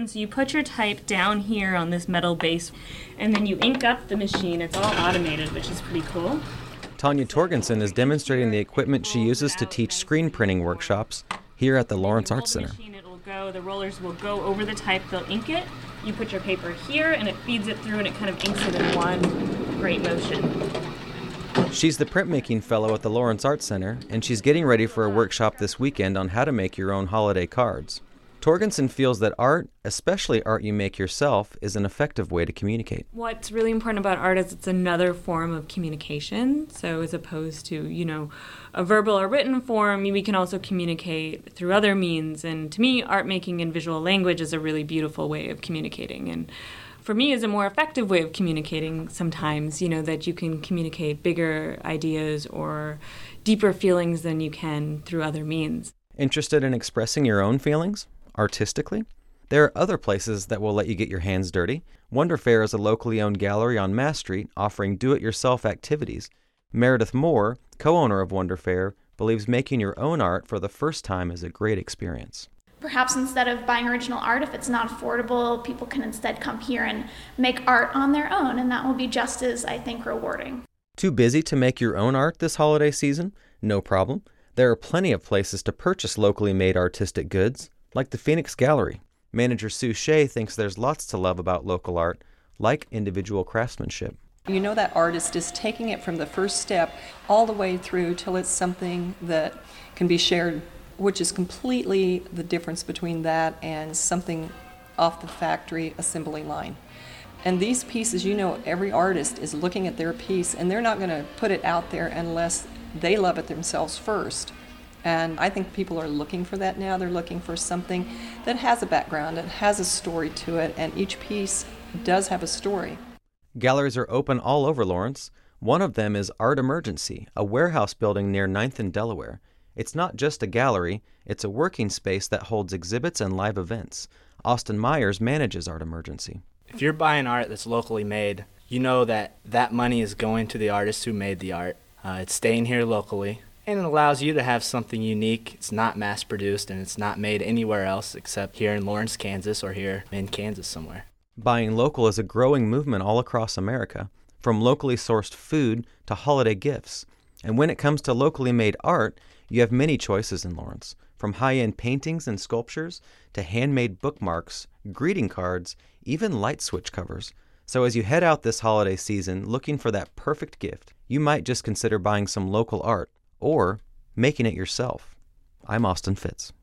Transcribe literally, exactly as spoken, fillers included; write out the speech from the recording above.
And so you put your type down here on this metal base, and then you ink up the machine. It's all automated, which is pretty cool. Tanya Torgensen is demonstrating the equipment she uses to teach screen printing workshops here at the Lawrence Arts Center. It'll go, the rollers will go over the type, they'll ink it. You put your paper here, and it feeds it through, and it kind of inks it in one great motion. She's the printmaking fellow at the Lawrence Arts Center, and she's getting ready for a workshop this weekend on how to make your own holiday cards. Torgensen feels that art, especially art you make yourself, is an effective way to communicate. What's really important about art is it's another form of communication. So as opposed to, you know, a verbal or written form, we can also communicate through other means. And to me, art making in visual language is a really beautiful way of communicating. And for me, is a more effective way of communicating sometimes, you know, that you can communicate bigger ideas or deeper feelings than you can through other means. Interested in expressing your own feelings artistically? There are other places that will let you get your hands dirty. Wonder Fair is a locally owned gallery on Mass Street offering do-it-yourself activities. Meredith Moore, co-owner of Wonder Fair, believes making your own art for the first time is a great experience. Perhaps instead of buying original art, if it's not affordable, people can instead come here and make art on their own, and that will be just as, I think, rewarding. Too busy to make your own art this holiday season? No problem. There are plenty of places to purchase locally made artistic goods, like the Phoenix Gallery. Manager Sue Shea thinks there's lots to love about local art, like individual craftsmanship. You know that artist is taking it from the first step all the way through till it's something that can be shared, which is completely the difference between that and something off the factory assembly line. And these pieces, you know, every artist is looking at their piece, and they're not going to put it out there unless they love it themselves first. And I think people are looking for that now. They're looking for something that has a background, it has a story to it, and each piece does have a story. Galleries are open all over Lawrence. One of them is Art Emergency, a warehouse building near ninth and Delaware. It's not just a gallery, it's a working space that holds exhibits and live events. Austin Myers manages Art Emergency. If you're buying art that's locally made, you know that that money is going to the artists who made the art. Uh, it's staying here locally. And it allows you to have something unique. It's not mass-produced, and it's not made anywhere else except here in Lawrence, Kansas, or here in Kansas somewhere. Buying local is a growing movement all across America, from locally sourced food to holiday gifts. And when it comes to locally made art, you have many choices in Lawrence, from high-end paintings and sculptures to handmade bookmarks, greeting cards, even light switch covers. So as you head out this holiday season looking for that perfect gift, you might just consider buying some local art, or making it yourself. I'm Austin Fitz.